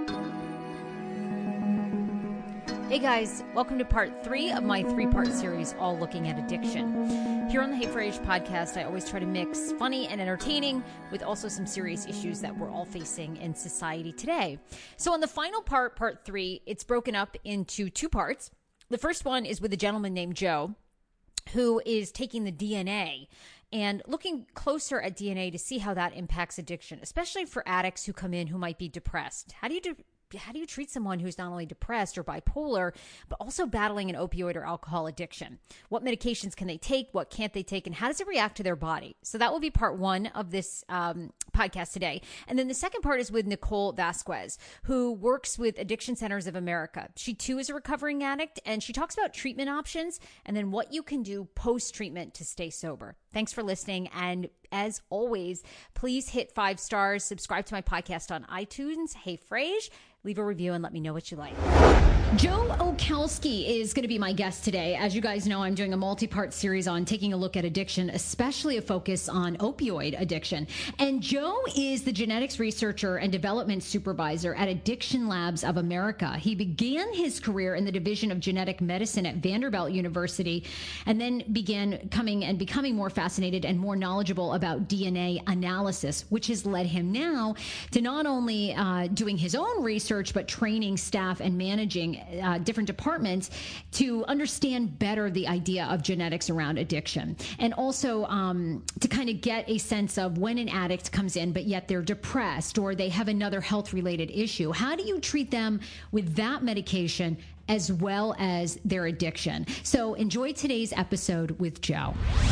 Hey guys, welcome to part 3 of my 3-part series all looking at addiction. Here on the Hey Frage podcast, I always try to mix funny and entertaining with also some serious issues that we're all facing in society today. So on the final part 3, it's broken up into 2 parts. The first one is with a gentleman named Joe, who is taking the DNA and looking closer at DNA to see how that impacts addiction, especially for addicts who come in who might be depressed. How do you treat someone who's not only depressed or bipolar, but also battling an opioid or alcohol addiction? What medications can they take? What can't they take? And how does it react to their body? So that will be part 1 of this podcast today. And then the second part is with Nicole Vasquez, who works with Addiction Centers of America. She too is a recovering addict, and she talks about treatment options and then what you can do post-treatment to stay sober. Thanks for listening. And as always, please hit 5 stars, subscribe to my podcast on iTunes, Hey Frage, leave a review and let me know what you like. Joe Okalski is going to be my guest today. As you guys know, I'm doing a multi-part series on taking a look at addiction, especially a focus on opioid addiction. And Joe is the genetics researcher and development supervisor at Addiction Labs of America. He began his career in the Division of Genetic Medicine at Vanderbilt University, and then began becoming more fascinated and more knowledgeable about DNA analysis, which has led him now to not only doing his own research, but training staff and managing different departments to understand better the idea of genetics around addiction. And also to kind of get a sense of when an addict comes in, but yet they're depressed or they have another health-related issue. How do you treat them with that medication as well as their addiction? So enjoy today's episode with Joe.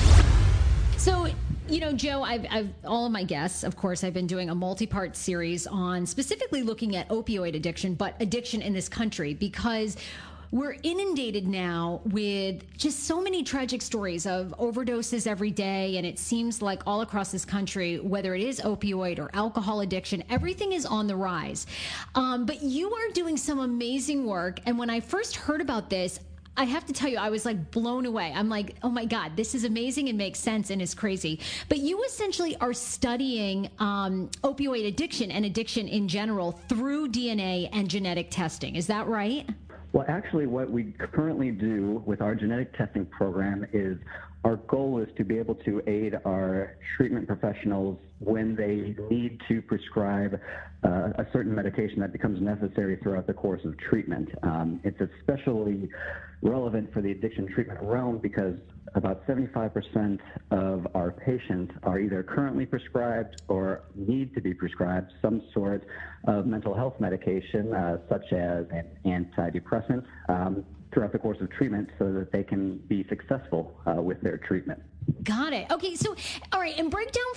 So, you know, Joe, I've all of my guests, of course, I've been doing a multi-part series on specifically looking at opioid addiction, but addiction in this country, because we're inundated now with just so many tragic stories of overdoses every day. And it seems like all across this country, whether it is opioid or alcohol addiction, everything is on the rise. But you are doing some amazing work. And when I first heard about this, I have to tell you, I was like blown away. I'm like, oh my God, this is amazing and makes sense and is crazy. But you essentially are studying opioid addiction and addiction in general through DNA and genetic testing. Is that right? Well, actually, what we currently do with our genetic testing program is our goal is to be able to aid our treatment professionals when they need to prescribe a certain medication that becomes necessary throughout the course of treatment. It's especially relevant for the addiction treatment realm because about 75% of our patients are either currently prescribed or need to be prescribed some sort of mental health medication, such as an antidepressant, throughout the course of treatment so that they can be successful with their treatment. Got it. Okay, so, all right, and break down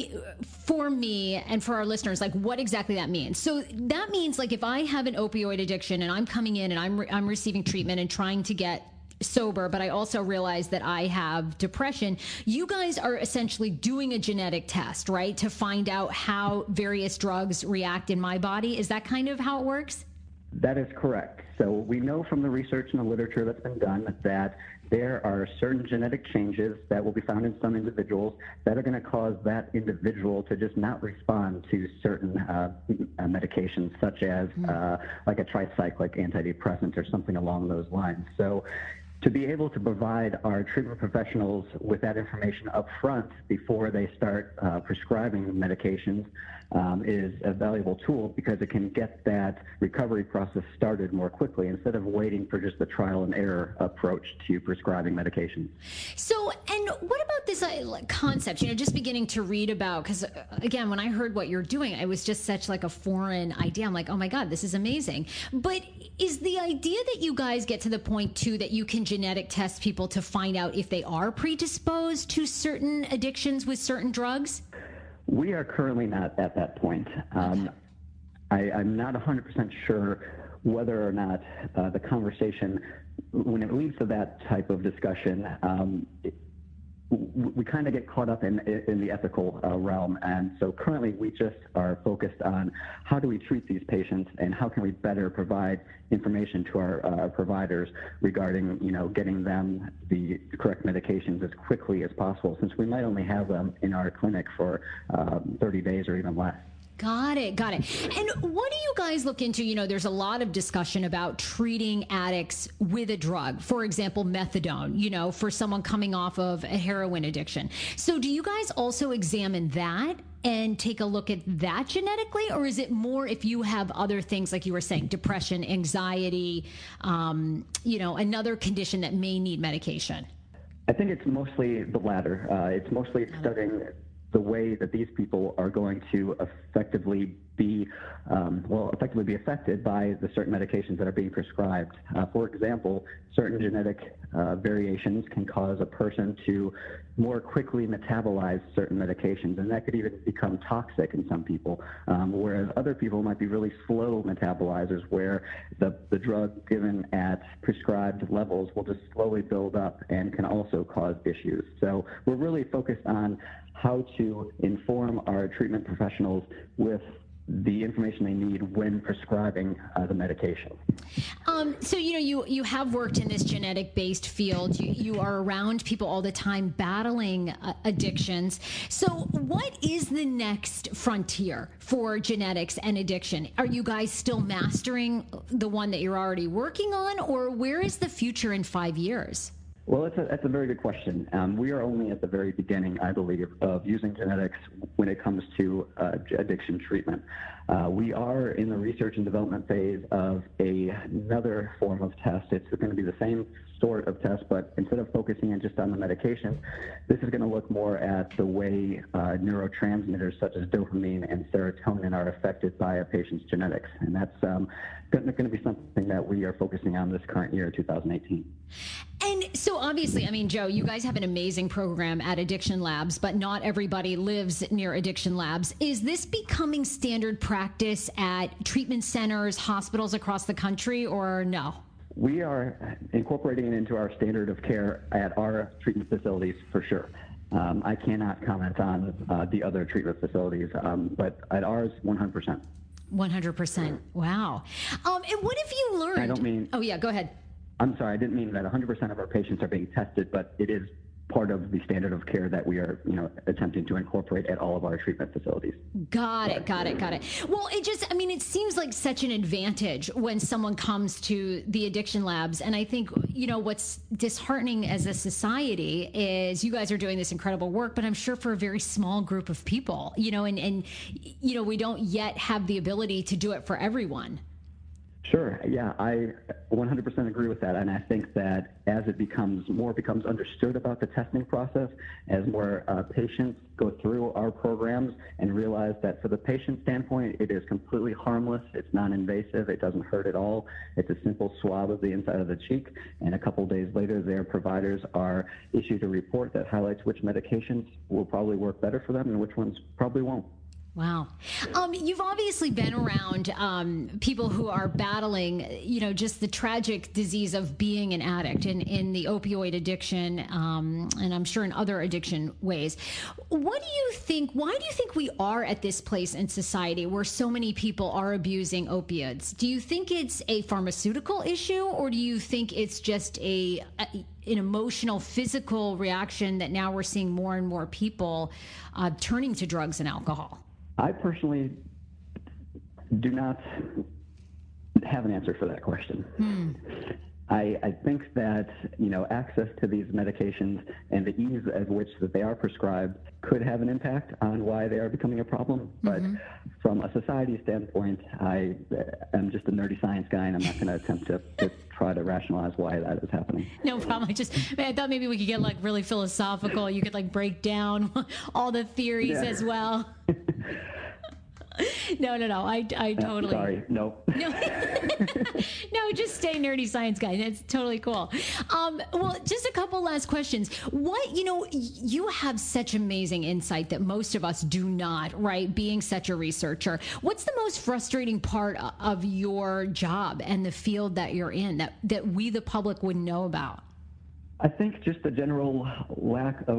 for me and for our listeners, like what exactly that means. So that means like if I have an opioid addiction and I'm coming in and I'm receiving treatment and trying to get sober, but I also realize that I have depression, you guys are essentially doing a genetic test, right, to find out how various drugs react in my body. Is that kind of how it works? That is correct. So we know from the research and the literature that's been done that there are certain genetic changes that will be found in some individuals that are going to cause that individual to just not respond to certain medications, such as like a tricyclic antidepressant or something along those lines. So to be able to provide our treatment professionals with that information up front before they start prescribing medications is a valuable tool because it can get that recovery process started more quickly instead of waiting for just the trial and error approach to prescribing medications. So, and what about this concept, just beginning to read about, because again, when I heard what you're doing, it was just such like a foreign idea. I'm like, oh my God, this is amazing. But is the idea that you guys get to the point too that you can genetic test people to find out if they are predisposed to certain addictions with certain drugs? We are currently not at that point. I'm not 100% sure whether or not the conversation, when it leads to that type of discussion, we kind of get caught up in the ethical realm. And so currently we just are focused on how do we treat these patients and how can we better provide information to our providers regarding, getting them the correct medications as quickly as possible, since we might only have them in our clinic for 30 days or even less. Got it. And what do you guys look into? There's a lot of discussion about treating addicts with a drug, for example, methadone, for someone coming off of a heroin addiction. So do you guys also examine that and take a look at that genetically? Or is it more if you have other things, like you were saying, depression, anxiety, another condition that may need medication? I think it's mostly the latter. It's mostly studying the way that these people are going to effectively be affected by the certain medications that are being prescribed. For example, certain genetic variations can cause a person to more quickly metabolize certain medications, and that could even become toxic in some people, whereas other people might be really slow metabolizers, where the drug given at prescribed levels will just slowly build up and can also cause issues. So we're really focused on how to inform our treatment professionals with the information they need when prescribing the medication. So, you have worked in this genetic-based field. You are around people all the time battling addictions. So what is the next frontier for genetics and addiction? Are you guys still mastering the one that you're already working on, or where is the future in 5 years? Well, that's a very good question. We are only at the very beginning, I believe, of using genetics when it comes to addiction treatment. We are in the research and development phase of another form of test. It's going to be the same sort of test, but instead of focusing in just on the medication, this is going to look more at the way neurotransmitters such as dopamine and serotonin are affected by a patient's genetics. And that's going to be something that we are focusing on this current year, 2018. And so obviously, Joe, you guys have an amazing program at Addiction Labs, but not everybody lives near Addiction Labs. Is this becoming standard practice at treatment centers, hospitals across the country, or no? We are incorporating it into our standard of care at our treatment facilities for sure. I cannot comment on the other treatment facilities, but at ours, 100%. 100%. Wow. And what have you learned? I don't mean... Oh, yeah, go ahead. I'm sorry, I didn't mean that 100% of our patients are being tested, but it is part of the standard of care that we are, attempting to incorporate at all of our treatment facilities. Got it. Well, it seems like such an advantage when someone comes to the Addiction Labs. And I think, what's disheartening as a society is you guys are doing this incredible work, but I'm sure for a very small group of people, and we don't yet have the ability to do it for everyone. Sure. Yeah, I 100% agree with that. And I think that as it becomes understood about the testing process, as more patients go through our programs and realize that for the patient standpoint, it is completely harmless. It's non-invasive. It doesn't hurt at all. It's a simple swab of the inside of the cheek. And a couple days later, their providers are issued a report that highlights which medications will probably work better for them and which ones probably won't. Wow. You've obviously been around people who are battling, just the tragic disease of being an addict in the opioid addiction, and I'm sure in other addiction ways. Why do you think we are at this place in society where so many people are abusing opioids? Do you think it's a pharmaceutical issue, or do you think it's just an emotional, physical reaction that now we're seeing more and more people turning to drugs and alcohol? I personally do not have an answer for that question. I think that, access to these medications and the ease at which that they are prescribed could have an impact on why they are becoming a problem. But from a society standpoint, I am just a nerdy science guy, and I'm not going to attempt to try to rationalize why that is happening. No problem. I thought maybe we could get really philosophical. You could break down all the theories as well. No. I totally. Sorry. No. No, just stay nerdy science guy. That's totally cool. Well, just a couple last questions. You have such amazing insight that most of us do not, right? Being such a researcher. What's the most frustrating part of your job and the field that you're in that we, the public, wouldn't know about? I think just the general lack of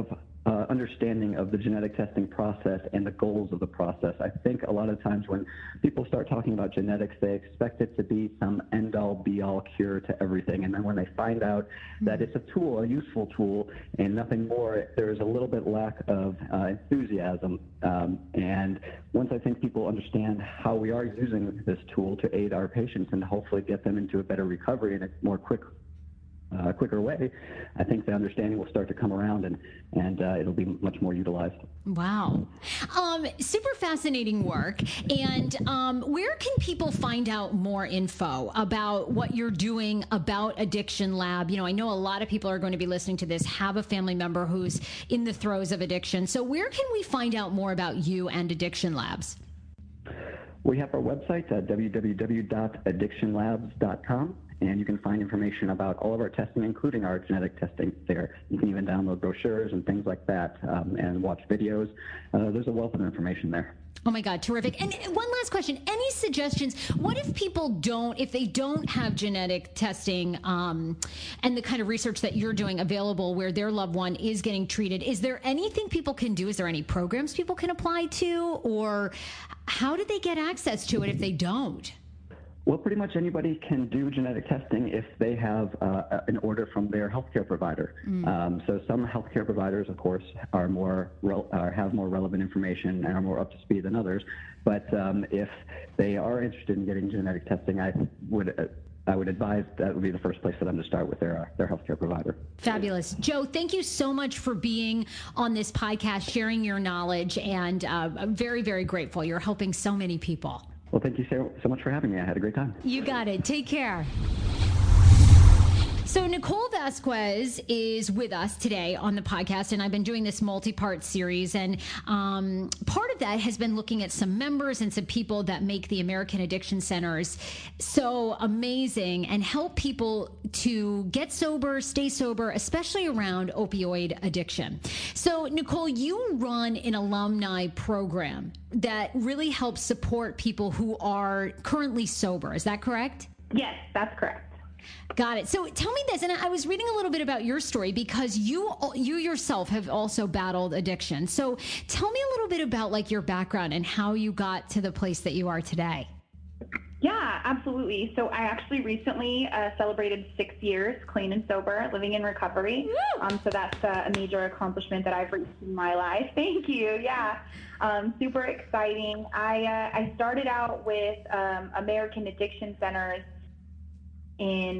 understanding of the genetic testing process and the goals of the process. I think a lot of times when people start talking about genetics, they expect it to be some end-all, be-all cure to everything. And then when they find out that it's a tool, a useful tool, and nothing more, there's a little bit lack of enthusiasm. And once I think people understand how we are using this tool to aid our patients and hopefully get them into a better recovery in a more quicker way, I think the understanding will start to come around and it'll be much more utilized. Wow. Super fascinating work. And where can people find out more info about what you're doing about Addiction Lab? You know, I know a lot of people are going to be listening to this, have a family member who's in the throes of addiction. So where can we find out more about you and Addiction Labs? We have our website at www.addictionlabs.com. And you can find information about all of our testing, including our genetic testing there. You can even download brochures and things like that and watch videos. There's a wealth of information there. Oh my God, terrific. And one last question. Any suggestions? What if people if they don't have genetic testing and the kind of research that you're doing available where their loved one is getting treated? Is there anything people can do? Is there any programs people can apply to? Or how do they get access to it if they don't? Well, pretty much anybody can do genetic testing if they have an order from their healthcare provider. So some healthcare providers, of course, are have more relevant information and are more up to speed than others. But if they are interested in getting genetic testing, I would advise that would be the first place for them to start with their healthcare provider. Fabulous. Joe, thank you so much for being on this podcast, sharing your knowledge, and I'm very, very grateful. You're helping so many people. Well, thank you so much for having me. I had a great time. You got it. Take care. So Nicole Vasquez is with us today on the podcast, and I've been doing this multi-part series, and part of that has been looking at some members and some people that make the American Addiction Centers so amazing and help people to get sober, stay sober, especially around opioid addiction. So Nicole, you run an alumni program that really helps support people who are currently sober. Is that correct? Yes, that's correct. Got it. So tell me this, and I was reading a little bit about your story because you yourself have also battled addiction. So tell me a little bit about like your background and how you got to the place that you are today. Yeah, absolutely. So I actually recently celebrated 6 years clean and sober, living in recovery. So that's a major accomplishment that I've reached in my life. Thank you. Yeah, super exciting. I started out with American Addiction Centers in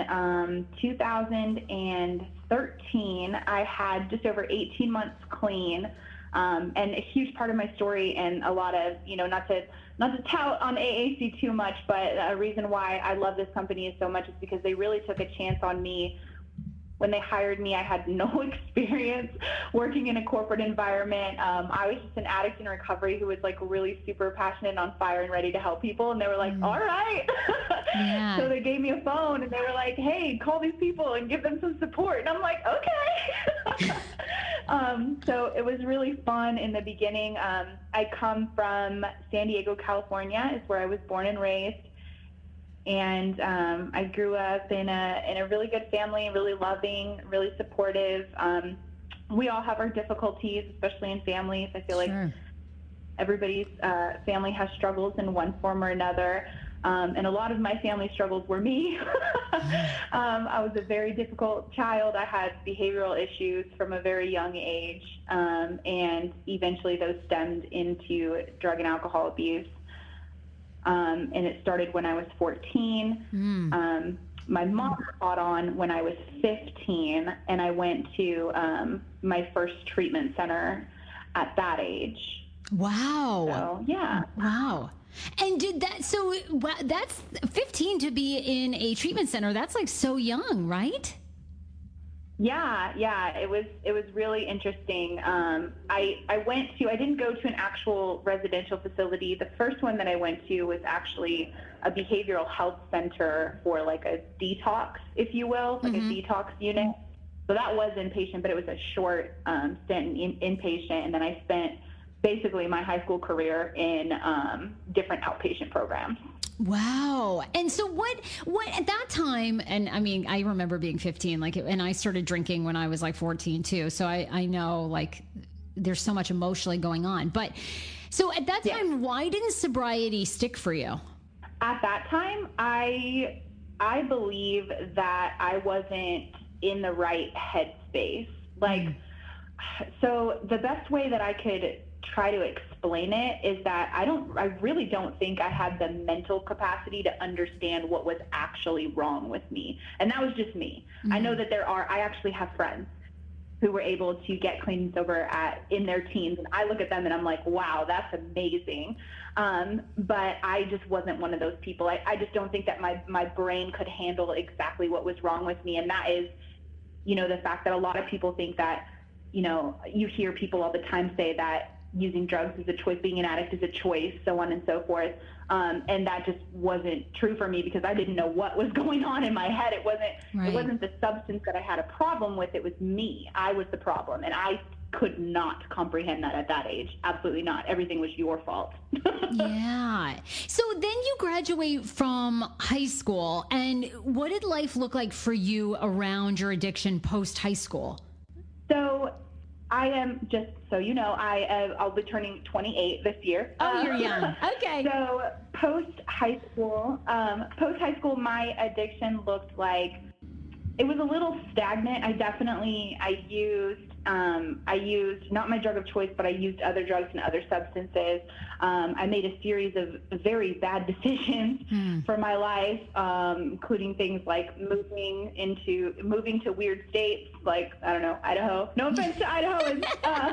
2013. I had just over 18 months clean, and a huge part of my story, and a lot of, not to tout on AAC too much, but a reason why I love this company so much is because they really took a chance on me. When they hired me, I had no experience working in a corporate environment. I was just an addict in recovery who was like really super passionate and on fire and ready to help people. And they were like, all right. Yeah. So they gave me a phone and they were like, hey, call these people and give them some support. And I'm like, okay. So it was really fun in the beginning. I come from San Diego, California, is where I was born and raised. And I grew up in a really good family, really loving, really supportive. We all have our difficulties, especially in families. I feel like everybody's family has struggles in one form or another. And a lot of my family struggles were me. I was a very difficult child. I had behavioral issues from a very young age. And eventually those stemmed into drug and alcohol abuse. And it started when I was 14. My mom caught on when I was 15, and I went to my first treatment center at that age. Wow. So, yeah. Wow. And that's 15 to be in a treatment center. That's like so young, right? Yeah, it was really interesting. I didn't go to an actual residential facility. The first one that I went to was actually a behavioral health center for like a detox, if you will, like a detox unit. So that was inpatient, but it was a short stint in inpatient. And then I spent basically my high school career in different outpatient programs. Wow. And so what at that time, and I mean, I remember being 15, and I started drinking when I was like 14 too. So I know like there's so much emotionally going on. But so at that time, why didn't sobriety stick for you? At that time, I believe that I wasn't in the right headspace. So the best way that I could try to explain it is that I really don't think I had the mental capacity to understand what was actually wrong with me. And that was just me. I know that I actually have friends who were able to get clean and sober in their teens. And I look at them and I'm like, wow, that's amazing. But I just wasn't one of those people. I just don't think that my brain could handle exactly what was wrong with me. And that is, the fact that a lot of people think that, you hear people all the time say that using drugs is a choice, being an addict is a choice, so on and so forth. And that just wasn't true for me because I didn't know what was going on in my head. It wasn't the substance that I had a problem with. It was me. I was the problem. And I could not comprehend that at that age. Absolutely not. Everything was your fault. Yeah. So then you graduate from high school. And what did life look like for you around your addiction post high school? So I am, just so you know, I'll be turning 28 this year. Oh, you're young. Okay. So post high school, my addiction looked like it was a little stagnant. I used not my drug of choice, but I used other drugs and other substances. I made a series of very bad decisions for my life, including things like moving to weird states, like, I don't know, Idaho. No offense to Idahoans.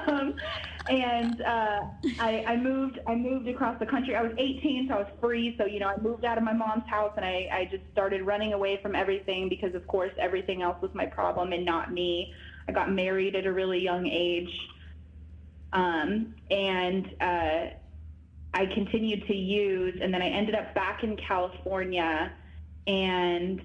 I moved across the country. I was 18, so I was free. So, I moved out of my mom's house and I just started running away from everything because, of course, everything else was my problem and not me. I got married at a really young age. I continued to use, and then I ended up back in California, and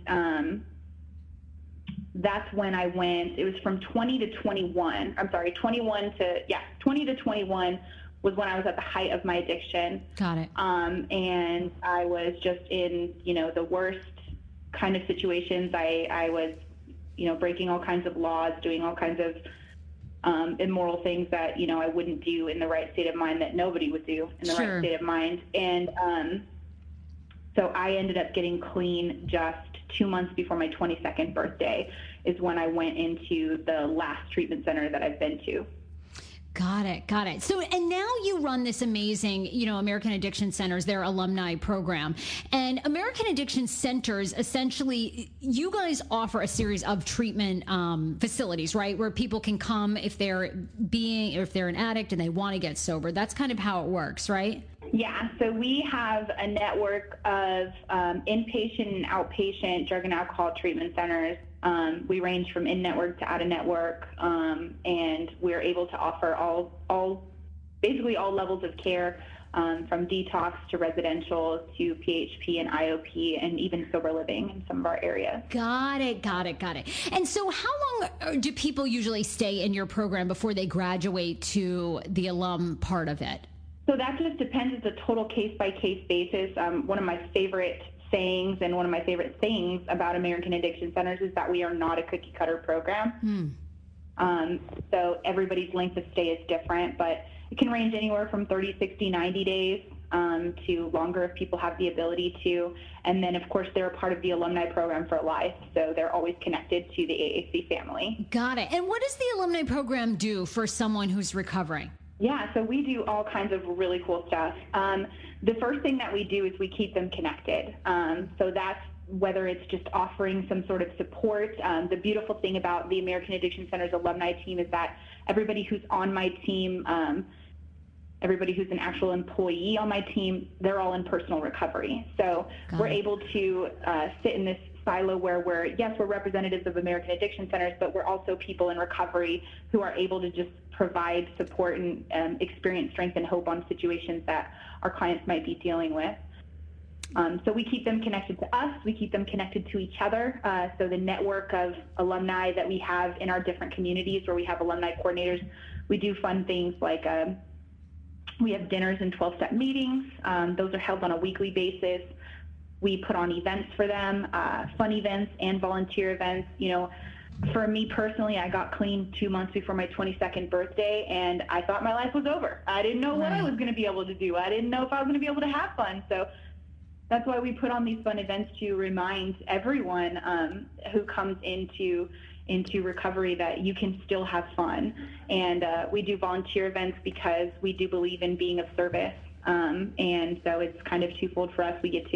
that's when I went. It was from 20 to 21. I'm sorry, 20 to 21 was when I was at the height of my addiction. Got it. And I was just in, the worst kind of situations. I was, breaking all kinds of laws, doing all kinds of immoral things that, I wouldn't do in the right state of mind, that nobody would do in the right state of mind. And so I ended up getting clean just 2 months before my 22nd birthday is when I went into the last treatment center that I've been to. Got it. So, and now you run this amazing, American Addiction Centers, their alumni program. And American Addiction Centers, essentially, you guys offer a series of treatment facilities, right? Where people can come if they're an addict and they want to get sober. That's kind of how it works, right? Yeah, so we have a network of inpatient and outpatient drug and alcohol treatment centers. We range from in-network to out-of-network, and we're able to offer basically all levels of care, from detox to residential to PHP and IOP and even sober living in some of our areas. Got it. And so how long do people usually stay in your program before they graduate to the alum part of it? So that just depends. It's a total case-by-case basis. One of my favorite sayings and one of my favorite things about American Addiction Centers is that we are not a cookie-cutter program. So everybody's length of stay is different, but it can range anywhere from 30, 60, 90 days to longer if people have the ability to. And then, of course, they're a part of the alumni program for life, so they're always connected to the AAC family. Got it. And what does the alumni program do for someone who's recovering? Yeah, so we do all kinds of really cool stuff. The first thing that we do is we keep them connected. So that's whether it's just offering some sort of support. The beautiful thing about the American Addiction Center's alumni team is that everybody who's on my team, everybody who's an actual employee on my team, they're all in personal recovery. So we're able to sit in this silo where we're representatives of American Addiction Centers, but we're also people in recovery who are able to just provide support and experience strength and hope on situations that our clients might be dealing with. So we keep them connected to us. We keep them connected to each other. So the network of alumni that we have in our different communities where we have alumni coordinators, we do fun things like we have dinners and 12-step meetings. Those are held on a weekly basis. We put on events for them, fun events and volunteer events. For me personally, I got clean 2 months before my 22nd birthday, and I thought my life was over. I didn't know what I was going to be able to do. I didn't know if I was going to be able to have fun. So that's why we put on these fun events, to remind everyone who comes into recovery that you can still have fun. And we do volunteer events because we do believe in being of service. And so it's kind of twofold for us. We get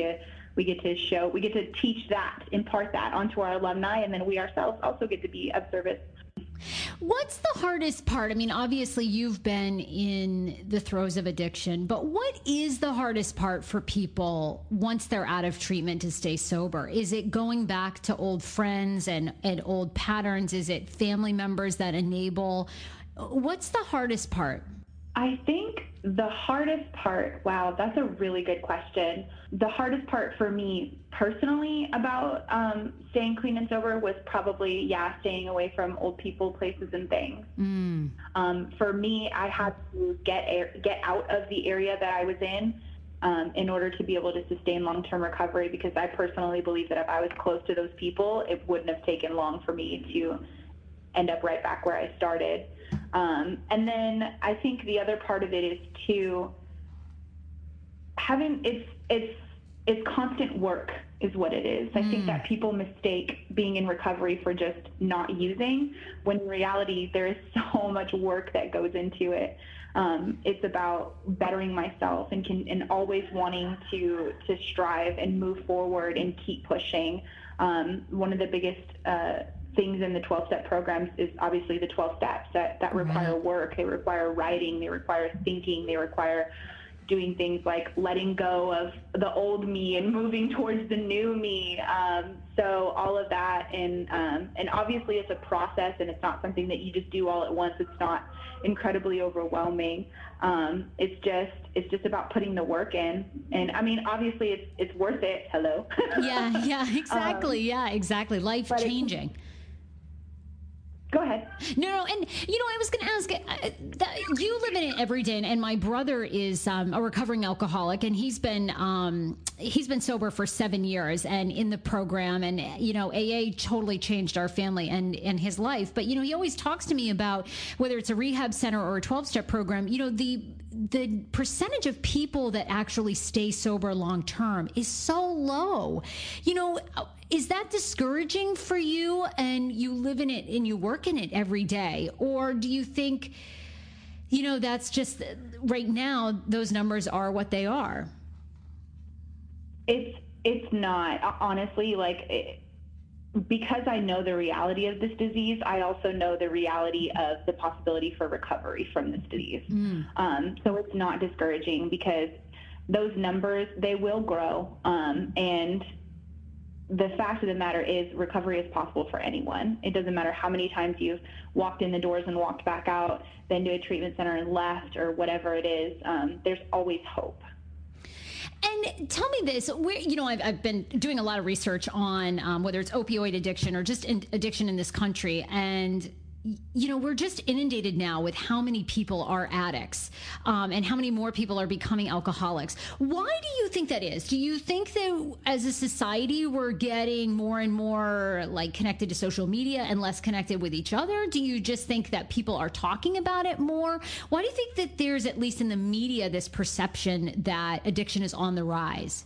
to teach that, impart that onto our alumni, and then we ourselves also get to be of service. What's the hardest part? I mean, obviously you've been in the throes of addiction, but what is the hardest part for people once they're out of treatment to stay sober? Is it going back to old friends and old patterns? Is it family members that enable? What's the hardest part? I think the hardest part, wow, that's a really good question. The hardest part for me personally about staying clean and sober was probably, staying away from old people, places, and things. For me, I had to get out of the area that I was in order to be able to sustain long-term recovery, because I personally believe that if I was close to those people, it wouldn't have taken long for me to end up right back where I started. And then I think the other part of it is to having it's constant work is what it is. I think that people mistake being in recovery for just not using, when in reality there is so much work that goes into it. It's about bettering myself and always wanting to strive and move forward and keep pushing. One of the biggest things in the 12-step programs is obviously the 12 steps that require work. They require writing, they require thinking, they require doing things like letting go of the old me and moving towards the new me. So all of that, and obviously it's a process, and it's not something that you just do all at once. It's not incredibly overwhelming. It's just about putting the work in. And I mean, obviously it's worth it. Hello. Yeah, exactly. Life changing. Go ahead. No, and I was going to ask, you live in it every day, and my brother is a recovering alcoholic, and he's been sober for 7 years and in the program, and AA totally changed our family and his life. But he always talks to me about whether it's a rehab center or a 12-step program. The percentage of people that actually stay sober long term is so low. Is that discouraging for you, and you live in it and you work in it every day? Or do you think, that's just right now, those numbers are what they are? It's not, honestly, because I know the reality of this disease, I also know the reality of the possibility for recovery from this disease. So it's not discouraging, because those numbers, they will grow. And the fact of the matter is, recovery is possible for anyone. It doesn't matter how many times you've walked in the doors and walked back out, been to a treatment center and left, or whatever it is. There's always hope. And tell me this, I've been doing a lot of research on whether it's opioid addiction or just addiction in this country. And, we're just inundated now with how many people are addicts and how many more people are becoming alcoholics. Why do you think that is? Do you think that as a society, we're getting more and more connected to social media and less connected with each other? Do you just think that people are talking about it more? Why do you think that there's, at least in the media, this perception that addiction is on the rise?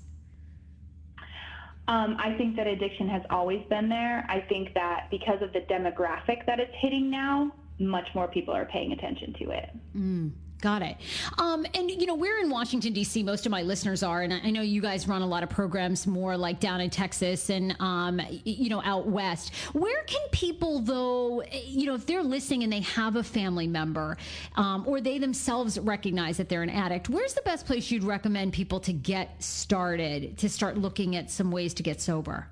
I think that addiction has always been there. I think that because of the demographic that it's hitting now, much more people are paying attention to it. Got it. And, we're in Washington, D.C. Most of my listeners are, and I know you guys run a lot of programs more like down in Texas and, out west. Where can people, though, if they're listening and they have a family member or they themselves recognize that they're an addict, where's the best place you'd recommend people to get started, to start looking at some ways to get sober?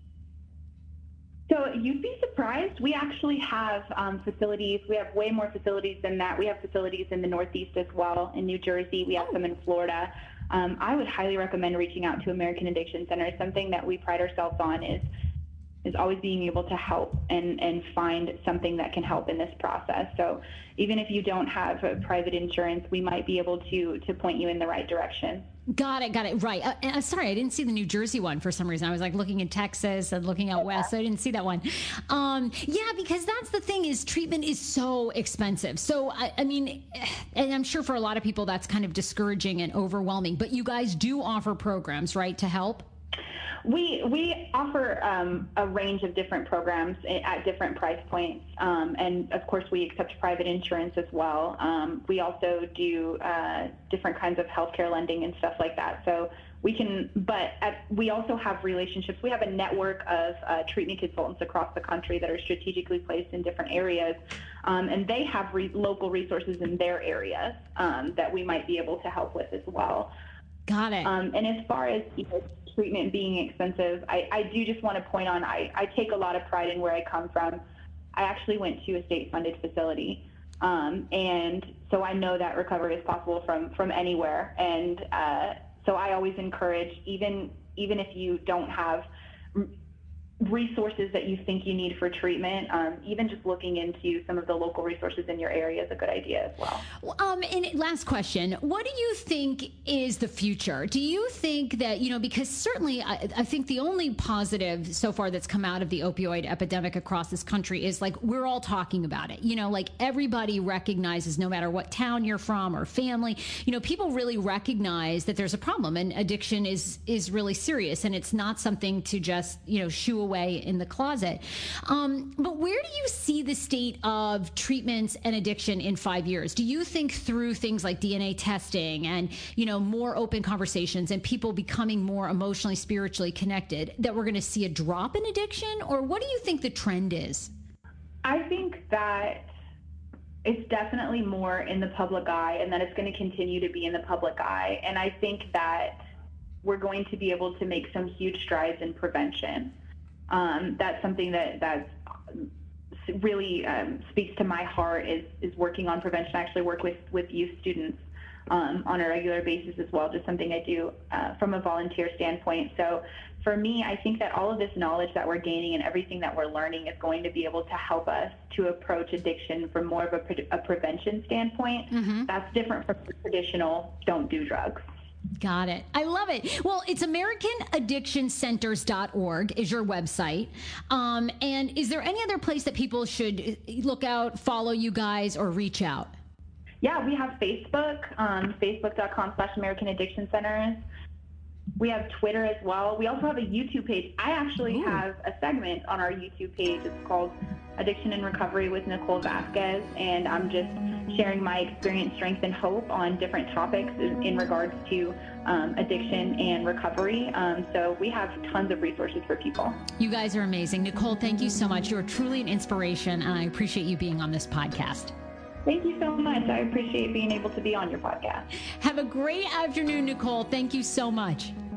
So you'd be surprised. We actually have facilities. We have way more facilities than that. We have facilities in the Northeast as well, in New Jersey. We have some in Florida. I would highly recommend reaching out to American Addiction Center. Something that we pride ourselves on is always being able to help and find something that can help in this process. So even if you don't have a private insurance, we might be able to point you in the right direction. Got it. Right. Sorry, I didn't see the New Jersey one for some reason. I was like looking in Texas and looking out west, so I didn't see that one. Yeah, because that's the thing is treatment is so expensive. So, I mean, and I'm sure for a lot of people that's kind of discouraging and overwhelming, but you guys do offer programs, right, to help? We offer a range of different programs at different price points, and of course we accept private insurance as well. We also do different kinds of healthcare lending and stuff like that. So we can, we also have relationships. We have a network of treatment consultants across the country that are strategically placed in different areas, and they have local resources in their areas that we might be able to help with as well. Got it. And as far as treatment being expensive, I do just want to point on, I take a lot of pride in where I come from. I actually went to a state-funded facility, and so I know that recovery is possible from anywhere. And so I always encourage, even if you don't have resources that you think you need for treatment, even just looking into some of the local resources in your area is a good idea as well. And last question, what do you think is the future? Do you think that, because certainly I think the only positive so far that's come out of the opioid epidemic across this country is like, we're all talking about it, like everybody recognizes, no matter what town you're from or family, people really recognize that there's a problem and addiction is really serious, and it's not something to just, shoo away in the closet. But where do you see the state of treatments and addiction in 5 years? Do you think through things like DNA testing and, more open conversations and people becoming more emotionally, spiritually connected, that we're going to see a drop in addiction? Or what do you think the trend is? I think that it's definitely more in the public eye, and that it's going to continue to be in the public eye. And I think that we're going to be able to make some huge strides in prevention. That's something that really speaks to my heart is working on prevention. I actually work with youth students on a regular basis as well, just something I do from a volunteer standpoint. So for me, I think that all of this knowledge that we're gaining and everything that we're learning is going to be able to help us to approach addiction from more of a prevention standpoint. Mm-hmm. That's different from the traditional don't do drugs. Got it. I love it. Well, it's AmericanAddictionCenters.org is your website. And is there any other place that people should look out, follow you guys, or reach out? Yeah, we have Facebook, Facebook.com/American Addiction Centers. We have Twitter as well. We also have a YouTube page. I actually have a segment on our YouTube page. It's called Addiction and Recovery with Nicole Vasquez, and I'm just sharing my experience, strength, and hope on different topics in regards to addiction and recovery. So we have tons of resources for people. You guys are amazing. Nicole, thank you so much. You're truly an inspiration, and I appreciate you being on this podcast. Thank you so much. I appreciate being able to be on your podcast. Have a great afternoon, Nicole. Thank you so much.